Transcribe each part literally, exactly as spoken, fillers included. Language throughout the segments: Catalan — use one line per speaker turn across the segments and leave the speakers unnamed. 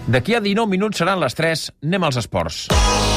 D'aquí a dinou minuts seran les tres. Anem als esports.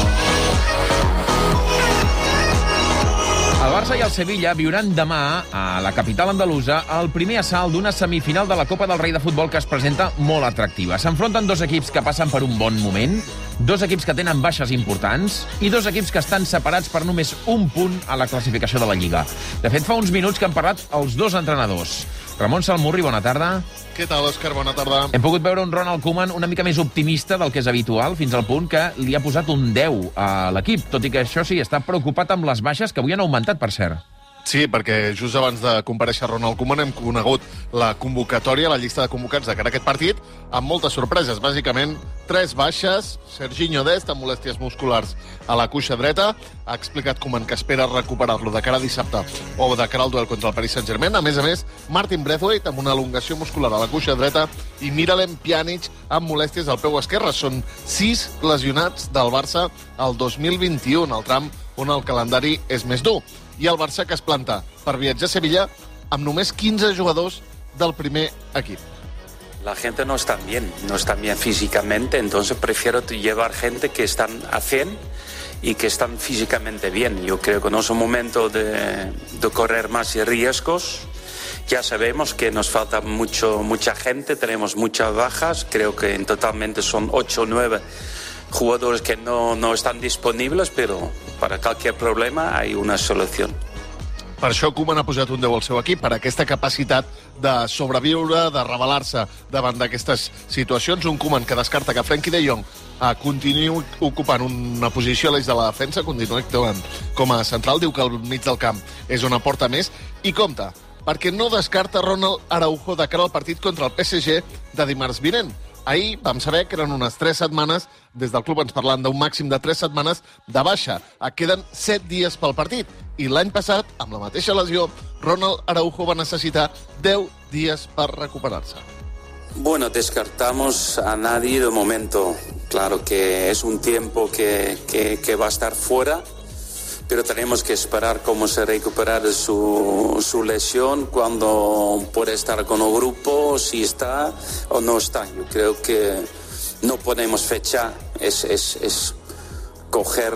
El Barça i el Sevilla viuran demà a la capital andalusa el primer assalt d'una semifinal de la Copa del Rei de Futbol que es presenta molt atractiva. S'enfronten dos equips que passen per un bon moment, dos equips que tenen baixes importants i dos equips que estan separats per només un punt a la classificació de la Lliga. De fet, fa uns minuts que han parlat els dos entrenadors. Ramon Salmurri, bona tarda.
Què tal, Òscar? Bona tarda.
Hem pogut veure un Ronald Koeman una mica més optimista del que és habitual, fins al punt que li ha posat un deu a l'equip, tot i que això sí, està preocupat amb les baixes que avui han augmentat, per cert.
Sí, perquè just abans de comparèixer Ronald Koeman hem conegut la convocatòria, la llista de convocats de cara a aquest partit, amb moltes sorpreses. Bàsicament, tres baixes. Serginho Dest, amb molèsties musculars a la cuixa dreta. Ha explicat Koeman que espera recuperar-lo de cara a dissabte o de cara al duel contra el Paris Saint-Germain. A més a més, Martin Braithwaite, amb una elongació muscular a la cuixa dreta, i Miralem Pjanic, amb molèsties al peu esquerre. Són sis lesionats del Barça el dos mil vint-i-u, el tram on el calendari és més dur. I el Barça que es planta per viatjar a Sevilla amb només quinze jugadors del primer equip.
La gente no está bien, no está bien físicamente, entonces prefiero llevar gente que están a cien y que están físicamente bien. Yo creo que no es un momento de, de correr más riesgos. Ya sabemos que nos falta mucho, mucha gente, tenemos muchas bajas, creo que en totalmente son ocho o nueve jugadores que no, no están disponibles, pero para cualquier problema hay una solución.
Per això Koeman ha posat un deu al seu equip, per aquesta capacitat de sobreviure, de rebel·lar-se davant d'aquestes situacions. Un Koeman que descarta que Frenkie de Jong eh, continuï ocupant una posició a l'eix de la defensa, continuï actuant com a central, diu que al mig del camp és una porta més, i compta, perquè no descarta Ronald Araujo de cara al partit contra el P S G de dimarts vinent. Ahir vam saber que eren unes tres setmanes, des del club ens parlant d'un màxim de tres setmanes de baixa. Queden set dies pel partit. I l'any passat, amb la mateixa lesió, Ronald Araujo va necessitar deu dies per recuperar-se.
Bueno, descartamos a nadie de momento. Claro que es un tiempo que, que, que va a estar fuera, pero tenemos que esperar cómo se recupera de su, su lesión, cuando puede estar con el grupo, si está o no está. Yo creo que no podemos fechar, es, es, es coger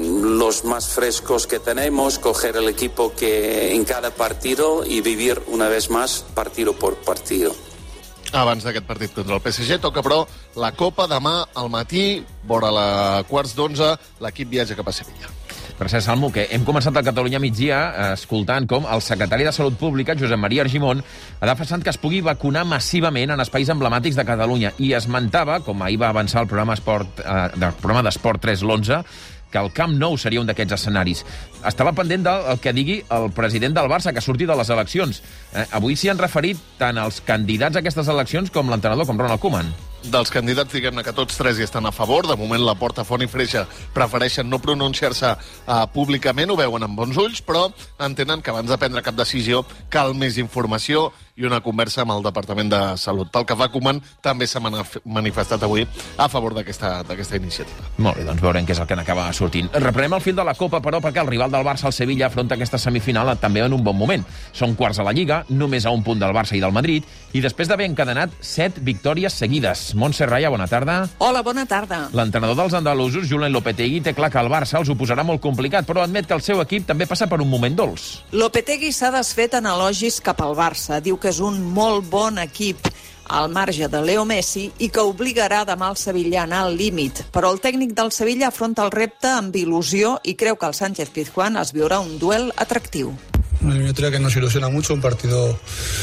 los más frescos que tenemos, coger el equipo que en cada partido y vivir una vez más partido por partido.
Abans d'aquest partit contra el P S G toca, però, la Copa demà al matí, vora la quarts d'onze, l'equip viatja cap a Sevilla.
Per cert, Salmo, que hem començat a Catalunya migdia escoltant com el secretari de Salut Pública, Josep Maria Argimon, ha defensat que es pugui vacunar massivament en espais emblemàtics de Catalunya i esmentava, com ahir va avançar el programa Esport, eh, del programa d'Esport tres l'onze, que el Camp Nou seria un d'aquests escenaris. Estava pendent del que digui el president del Barça, que surti de les eleccions. Eh, avui s'hi han referit tant els candidats a aquestes eleccions com l'entrenador, com Ronald Koeman.
Dels candidats, diguem-ne que tots tres hi estan a favor. De moment, la Porta, Font i Freixa prefereixen no pronunciar-se uh, públicament, ho veuen amb bons ulls, però entenen que abans de prendre cap decisió cal més informació i una conversa amb el Departament de Salut. Pel que fa a Koeman, també s'ha manifestat avui a favor d'aquesta d'aquesta iniciativa.
Molt bé, doncs veurem què és el que n'acaba sortint. Reprenem el fil de la Copa, però, perquè el rival del Barça, el Sevilla, afronta aquesta semifinal també en un bon moment. Són quarts a la Lliga, només a un punt del Barça i del Madrid, i després d'haver encadenat set victòries seguides. Montse Raya, bona tarda.
Hola, bona tarda.
L'entrenador dels andalusos, Julen Lopetegui, té clar que el Barça els ho posarà molt complicat, però admet que el seu equip també passa per un moment dolç.
Lopetegui s'ha desfet en elogis cap al Barça. Diu que és un molt bon equip al marge de Leo Messi i que obligarà demà el Sevilla a anar al límit. Però el tècnic del Sevilla afronta el repte amb il·lusió i creu que el Sánchez Pizjuán es viurà un duel atractiu.
Una eliminatoria que nos ilusiona mucho, un partido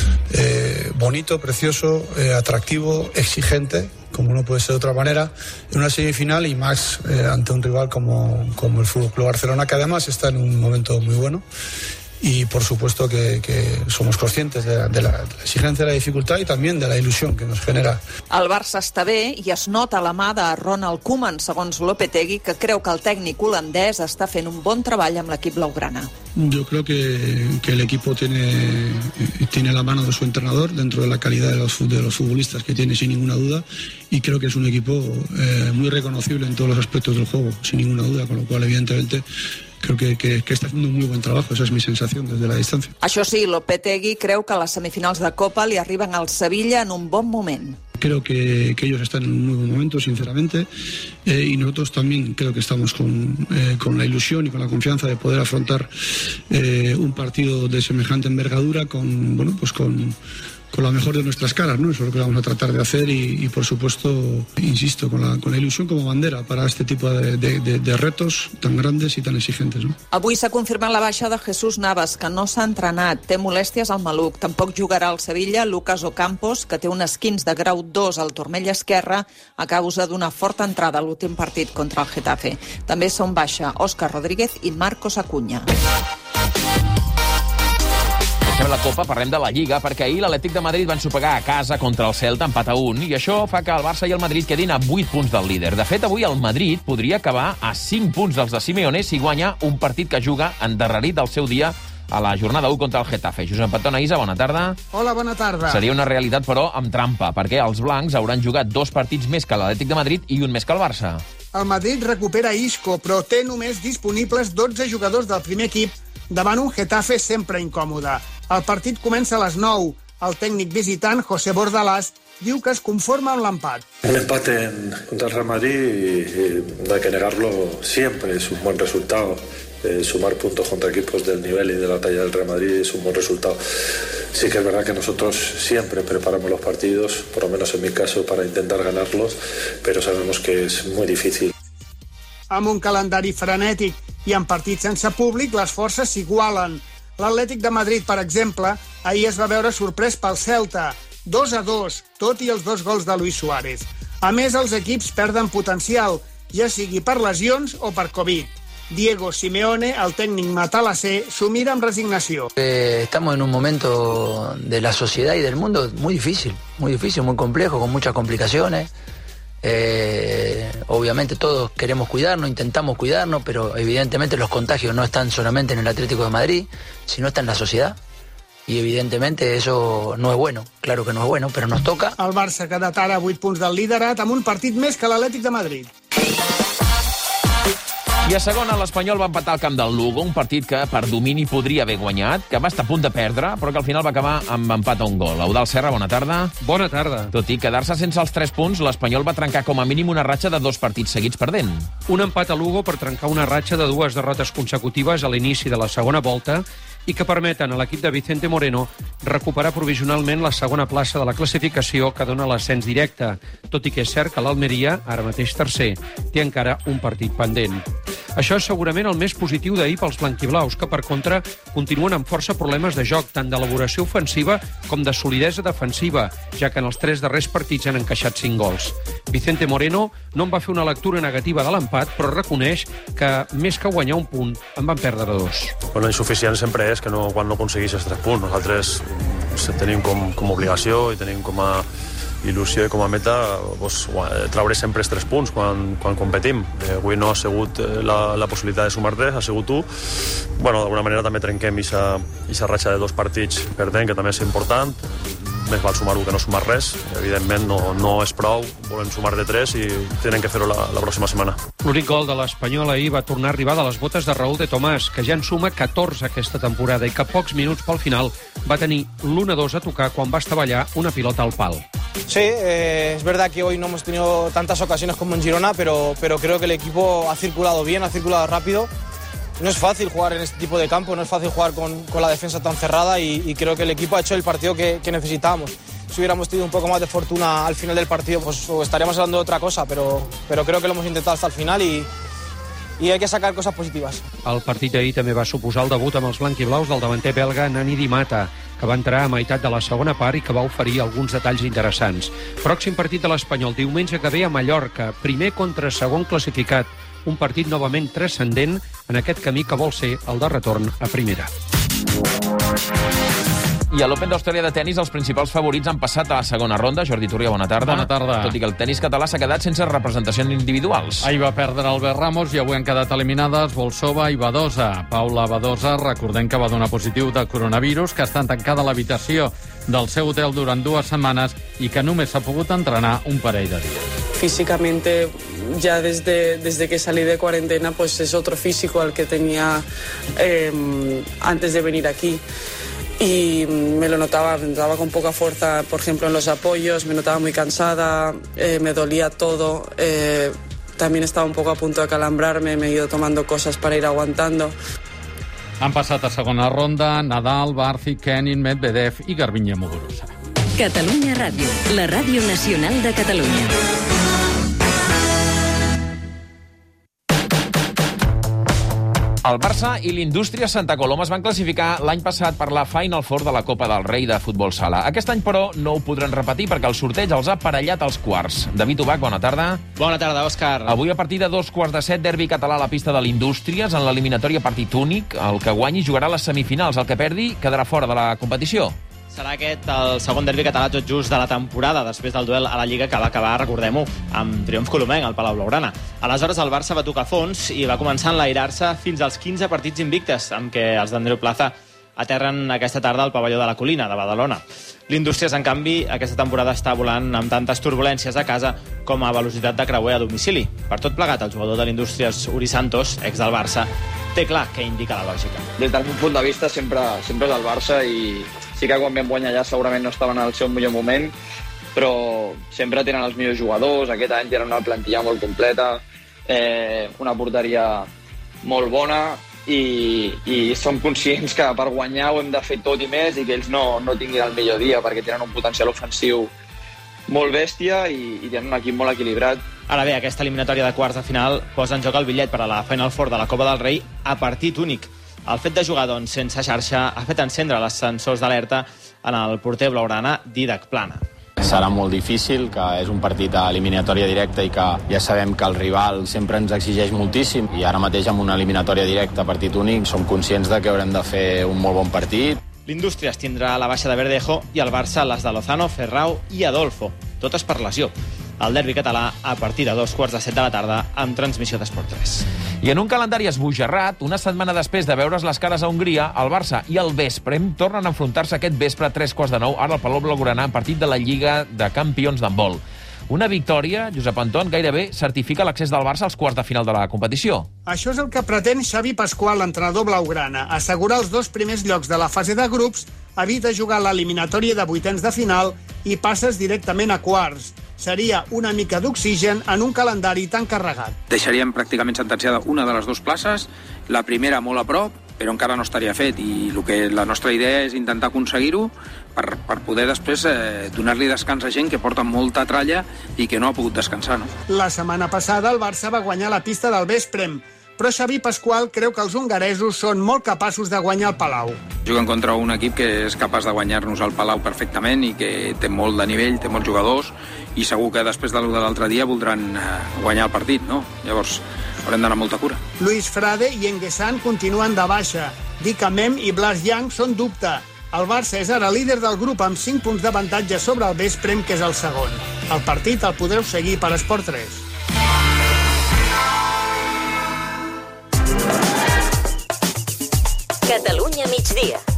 eh, bonito, precioso, eh, atractivo, exigente, como no puede ser de otra manera, en una semifinal y más eh, ante un rival como, como el F C Barcelona, que además está en un momento muy bueno. Y por supuesto que, que somos conscientes de la, de, la, de la exigencia, de la dificultad y también de la il·lusió que nos genera.
El Barça està bé i es nota la mà de Ronald Koeman, segons Lopetegui, que creu que el tècnic holandès està fent un bon treball amb l'equip blaugrana.
Yo creo que, que el equipo tiene, tiene la mano de su entrenador dentro de la calidad de los, de los futbolistas que tiene, sin ninguna duda, y creo que es un equipo eh, muy reconocible en todos los aspectos del juego, sin ninguna duda, con lo cual evidentemente creo que, que, que está haciendo un muy buen trabajo, esa es mi sensación desde la distancia.
Això sí, Lopetegui creu que les semifinals de Copa li arriben al Sevilla en un bon moment.
creo que, que ellos están en un muy buen momento, sinceramente, eh, y nosotros también creo que estamos con, eh, con la ilusión y con la confianza de poder afrontar eh, un partido de semejante envergadura con, bueno, pues con, con la mejor de nuestras caras, ¿no? Eso es lo que vamos a tratar de hacer y, y por supuesto, insisto, con la, con la ilusión como bandera para este tipo de, de, de, de retos tan grandes y tan exigentes, ¿no?
Avui s'ha confirmat la baixa de Jesús Navas, que no s'ha entrenat, té molèsties al maluc. Tampoc jugarà al Sevilla Lucas Ocampos, que té un esquins de grau dos al turmell esquerre a causa d'una forta entrada a l'últim partit contra el Getafe. També són baixa Òscar Rodríguez i Marcos Acuña.
Deixem la Copa, parlem de la Lliga, perquè ahir l'Atlètic de Madrid va ensopegar a casa contra el Celta, empat a un, i això fa que el Barça i el Madrid quedin a vuit punts del líder. De fet, avui el Madrid podria acabar a cinc punts dels de Simeone si guanya un partit que juga endarrerit del seu dia a la jornada u contra el Getafe. Josep Antoni Isa, bona tarda.
Hola, bona tarda.
Seria una realitat, però, amb trampa, perquè els blancs hauran jugat dos partits més que l'Atlètic de Madrid i un més que el Barça.
El Madrid recupera Isco, però té només disponibles dotze jugadors del primer equip davant un Getafe sempre incòmode. El partit comença a les nou. El tècnic visitant, José Bordalás, diu que es conforma amb l'empat.
Un empate en, contra el Real Madrid, y, no hay que negarlo, siempre es un buen resultado. Eh, sumar puntos contra equipos del nivel y de la talla del Real Madrid es un buen resultado. Sí que es verdad que nosotros siempre preparamos los partidos, por lo menos en mi caso, para intentar ganarlos, pero sabemos que es muy difícil.
Amb un calendari frenètic i en partits sense públic, les forces s'igualen. L'Atlètic de Madrid, per exemple, ahir es va veure sorprès pel Celta, dos a dos, tot i els dos gols de Luis Suárez. A més, els equips perden potencial, ja sigui per lesions o per Covid. Diego Simeone, el tècnic matalasser, s'ho mira amb resignació.
Eh, estamos en un momento de la sociedad y del mundo muy difícil, muy difícil, muy complejo, con muchas complicaciones. Eh, obviamente todos queremos cuidarnos, intentamos cuidarnos, pero evidentemente los contagios no están solamente en el Atlético de Madrid, sino está en la sociedad. Y evidentemente eso no es bueno, claro que no es bueno, però nos toca.
El Barça ha quedat ara a vuit punts del liderat amb un partit més que l'Atlètic de Madrid.
I a segona, l'Espanyol va empatar al camp del Lugo, un partit que per domini podria haver guanyat, que va estar a punt de perdre, però que al final va acabar amb empat a un gol. Eudald Serra, bona tarda.
Bona tarda.
Tot i quedar-se sense els tres punts, l'Espanyol va trencar com a mínim una ratxa de dos partits seguits perdent.
Un empat a Lugo per trencar una ratxa de dues derrotes consecutives a l'inici de la segona volta i que permeten a l'equip de Vicente Moreno recuperar provisionalment la segona plaça de la classificació que dona l'ascens directe, tot i que és cert que l'Almeria, ara mateix tercer, té encara un partit pendent. Això és segurament el més positiu d'ahir pels blanquiblaus, que per contra continuen amb força problemes de joc, tant d'elaboració ofensiva com de solidesa defensiva, ja que en els tres darrers partits han encaixat cinc gols. Vicente Moreno no en va fer una lectura negativa de l'empat, però reconeix que, més que guanyar un punt, en van perdre dos.
Bueno, insuficient sempre és que no, quan no aconsegueixes tres punts. Nosaltres tenim com, com obligació i tenim com a il·lusió i com a meta pues, traure sempre els tres punts quan, quan competim. Eh, avui no ha sigut la, la possibilitat de sumar tres, ha sigut tu. Bueno, d'alguna manera també trenquem aquesta ratxa de dos partits perdent, que també és important. Més val sumar-ho que no sumar res. Evidentment no, no és prou, volem sumar de tres i tenen que fer-ho la, la pròxima setmana.
L'únic gol de l'Espanyol ahir va tornar a arribar de les botes de Raúl de Tomàs, que ja en suma catorze aquesta temporada i que pocs minuts pel final va tenir l'u a dos a tocar quan va estavellar una pilota al pal.
Sí, eh, es verdad que hoy no hemos tenido tantas ocasiones como en Girona, pero, pero creo que el equipo ha circulado bien, ha circulado rápido. No es fácil jugar en este tipo de campo, no es fácil jugar con, con la defensa tan cerrada y, y creo que el equipo ha hecho el partido que, que necesitábamos. Si hubiéramos tenido un poco más de fortuna al final del partido, pues estaríamos hablando de otra cosa, pero, pero creo que lo hemos intentado hasta el final y, i hay que sacar coses positives.
El partit d'ahir també va suposar el debut amb els blanquiblaus del davanter belga Nani Di Mata, que va entrar a meitat de la segona part i que va oferir alguns detalls interessants. Pròxim partit de l'Espanyol, diumenge que ve a Mallorca, primer contra segon classificat, un partit novament transcendent en aquest camí que vol ser el de retorn a primera.
I a l'Open d'Austràlia de tennis, els principals favorits han passat a la segona ronda. Jordi Turria, bona tarda.
Bona tarda.
Tot i que el tenis català s'ha quedat sense representacions individuals.
Ahir va perdre Albert Ramos i avui han quedat eliminades Volsova i Badosa. Paula Badosa, recordem que va donar positiu de coronavirus, que està tancada a l'habitació del seu hotel durant dues setmanes i que només s'ha pogut entrenar un parell de dies.
Físicamente, ya desde, desde que salí de cuarentena, pues es otro físico al que tenía eh, antes de venir aquí. y me lo notaba, me notaba con poca fuerza, por ejemplo, en los apoyos, me notaba muy cansada, eh, me dolía todo, eh, también estaba un poco a punto de calambrarme, me he ido tomando cosas para ir aguantando.
Han passat a segona ronda Nadal, Barci, Kenin, Medvedev i Garbiñe Muguruza.
Catalunya Ràdio, la ràdio nacional de Catalunya.
El Barça i l'Indústria Santa Coloma es van classificar l'any passat per la Final Four de la Copa del Rei de futbol sala. Aquest any, però, no ho podran repetir perquè el sorteig els ha aparellat als quarts. David Ubach, bona tarda.
Bona tarda, Òscar.
Avui, a partir de dos quarts de set, derbi català a la pista de l'Indústries, en l'eliminatòria partit únic. El que guanyi jugarà a les semifinals. El que perdi quedarà fora de la competició.
Serà aquest el segon derbi català tot just de la temporada, després del duel a la Lliga que va acabar, recordem-ho, amb triomf colomenc al Palau Blaugrana. Aleshores, el Barça va tocar fons i va començar a enlairar-se fins als quinze partits invictes, amb què els d'Andreu Plaza aterren aquesta tarda al pavelló de la Colina, de Badalona. L'Indústries, en canvi, aquesta temporada està volant amb tantes turbulències a casa com a velocitat de creuer a domicili. Per tot plegat, el jugador de l'Indústries, Uri Santos, ex del Barça, té clar què indica la lògica.
Des del meu punt de vista, sempre, sempre és el Barça i sí que quan vam guanyar allà segurament no estaven al seu millor moment, però sempre tenen els millors jugadors, aquest any tenen una plantilla molt completa, eh, una porteria molt bona i, i som conscients que per guanyar ho hem de fer tot i més i que ells no, no tinguin el millor dia perquè tenen un potencial ofensiu molt bèstia i, i tenen un equip molt equilibrat.
Ara bé, aquesta eliminatòria de quarts de final posa en joc el bitllet per a la Final Four de la Copa del Rei a partit únic. El fet de jugar doncs, sense xarxa ha fet encendre les sensors d'alerta en el porter blaugrana Didac Plana.
Serà molt difícil, que és un partit a eliminatòria directa i que ja sabem que el rival sempre ens exigeix moltíssim i ara mateix amb una eliminatòria directa a partit únic som conscients de que haurem de fer un molt bon partit.
L'Indústries tindrà la baixa de Verdejo i el Barça les de Lozano, Ferrau i Adolfo, totes per lesió. El derbi català a partir de dos quarts de set de la tarda amb transmissió d'Esport tres.
I en un calendari esbojarrat, una setmana després de veure's les cares a Hongria, el Barça i el Vesprem tornen a enfrontar-se aquest vespre a tres quarts de nou ara al Palau Blaugrana en partit de la Lliga de Campions d'handbol. Una victòria, Josep Anton, gairebé certifica l'accés del Barça als quarts de final de la competició.
Això és el que pretén Xavi Pasqual, l'entrenador blaugrana, assegurar els dos primers llocs de la fase de grups, evita jugar l'eliminatòria de vuitens de final i passes directament a quarts. Seria una mica d'oxigen en un calendari tan carregat.
Deixaríem pràcticament sentenciada una de les dues places, la primera molt a prop, però encara no estaria fet, i el que la nostra idea és intentar aconseguir-ho per, per poder després eh, donar-li descans a gent que porta molta tralla i que no ha pogut descansar. No?
La setmana passada el Barça va guanyar la pista del Vesprem, però Xavi Pasqual creu que els hongaresos són molt capaços de guanyar el Palau.
Juguen contra un equip que és capaç de guanyar-nos al Palau perfectament i que té molt de nivell, té molts jugadors i segur que després de l'altre dia voldran guanyar el partit, no? Llavors haurem d'anar molta cura.
Luis Frade i Enguessan continuen de baixa. Dick Amem i Blas Young són dubte. El Barça és ara líder del grup amb cinc punts d'avantatge sobre el Vesprem, que és el segon. El partit el podreu seguir per Esport tres.
Catalunya migdia.